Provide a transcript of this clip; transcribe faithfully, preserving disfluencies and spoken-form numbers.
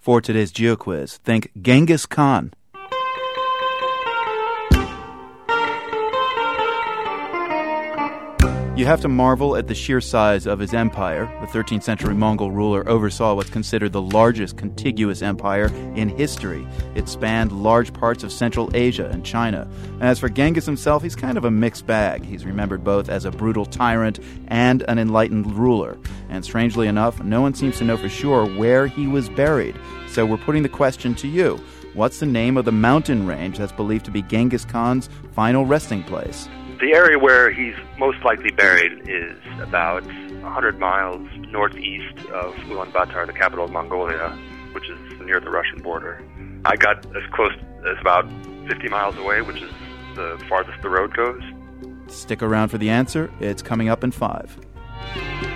For today's GeoQuiz, think Genghis Khan. You have to marvel at the sheer size of his empire. The thirteenth century Mongol ruler oversaw what's considered the largest contiguous empire in history. It spanned large parts of Central Asia and China. And as for Genghis himself, he's kind of a mixed bag. He's remembered both as a brutal tyrant and an enlightened ruler. And strangely enough, no one seems to know for sure where he was buried. So we're putting the question to you. What's the name of the mountain range that's believed to be Genghis Khan's final resting place? The area where he's most likely buried is about one hundred miles northeast of Ulaanbaatar, the capital of Mongolia, which is near the Russian border. I got as close as about fifty miles away, which is the farthest the road goes. Stick around for the answer. It's coming up in five.